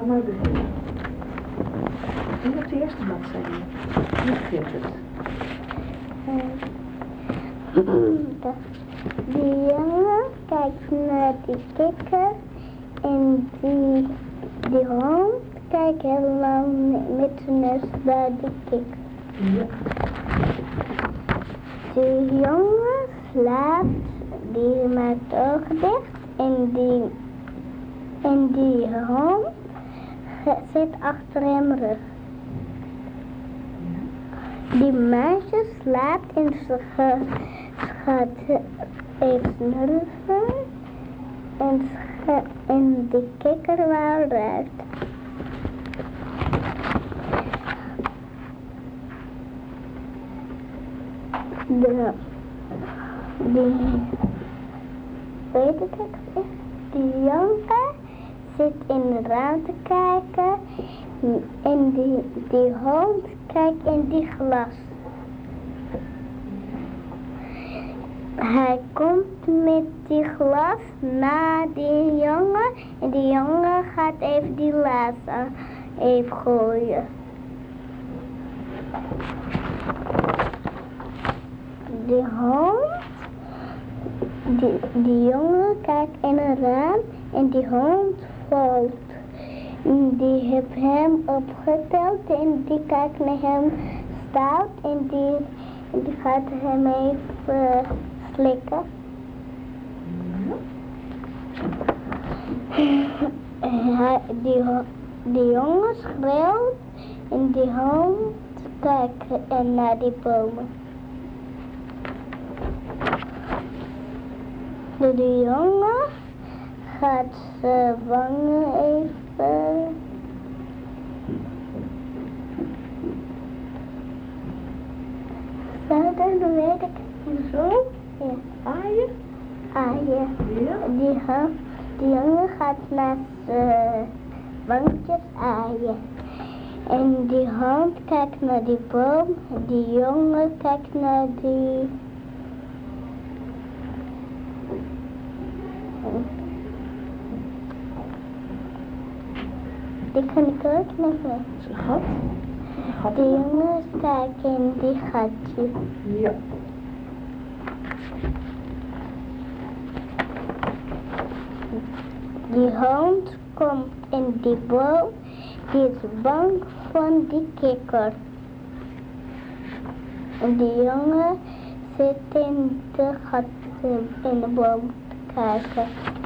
maar beginnen. En op de eerste bladzijde. Nu begint het. Die jongen kijkt naar die kikker en die hond kijkt heel lang met zijn neus naar die kikker. Ja. Die jongen slaapt, die maakt ogen dicht en die hond zit achter hem rug. Die meisje slaapt en ze gaat even rusten en die kikker wel eruit. Die jongen zit in de raam te kijken en die hond kijkt in die glas. Hij komt met die glas naar die jongen en die jongen gaat even die laas even gooien. Die hond, die jongen kijkt in een raam en die hond valt. Die heeft hem opgeteld en die kijkt naar hem stout en die gaat hem even slikken. Die jongen schreeuwt en die hond kijkt naar die bomen. De jongen gaat zijn wangen even verder, weet ik niet zo. Ja. Aaien? Aaien. Ja. Die jongen gaat naar zijn wangjes aaien. En die hond kijkt naar die boom. Die jongen kijkt naar die... Die kan ik ook niet meer. Zijn gat? Die jongens kijken in die gatje. Ja. Die hond komt in die boom. Die is bang van die kikker. En die jongen zit in de gat in de boom te kijken.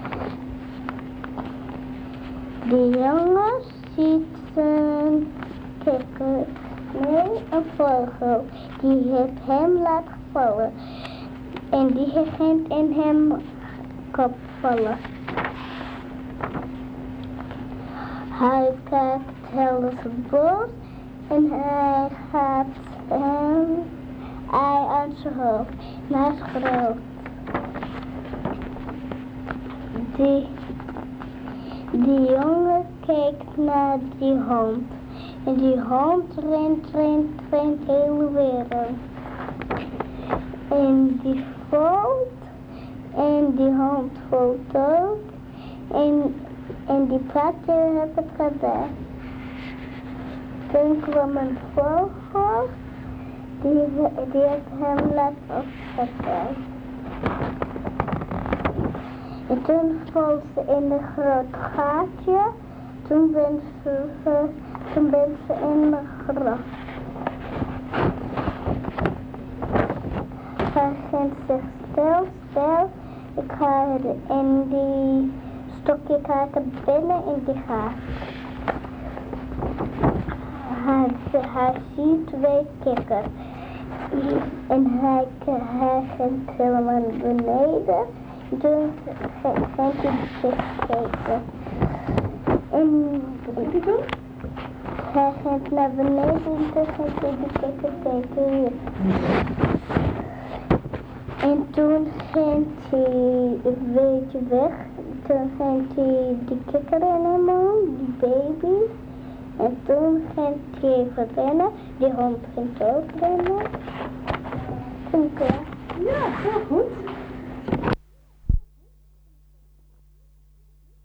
Die jongen ziet een kikker. Nee, een vogel. Die heeft hem laten vallen. En die gaat in hem kop vallen. Hij kijkt heel het bos en hij gaat hem ei aan zijn hoofd. En hij schreeuwt. Die jongen kijkt naar die hond. En die hond rent de hele wereld. En die valt. En die hond valt ook. En die praatje heeft het gedaan. Toen kwam een vogel. Die heeft hem laten opzetten. En toen valt ze in een groot gaatje. Toen ben ze in een graf. Hij ging zich stil. Ik ga in die stokje kijken binnen in die gaat. Hij ziet 2 kikkers. En hij ging helemaal naar beneden. Toen ging hij zich kijken. En hij ging naar beneden en toen ging hij die kikker kijken hier. En toen ging hij een beetje weg. Toen ging hij die kikker in hem om, die baby. En toen ging hij even rennen. Die hond ging ook rennen. Toen klaar. Ja, heel goed.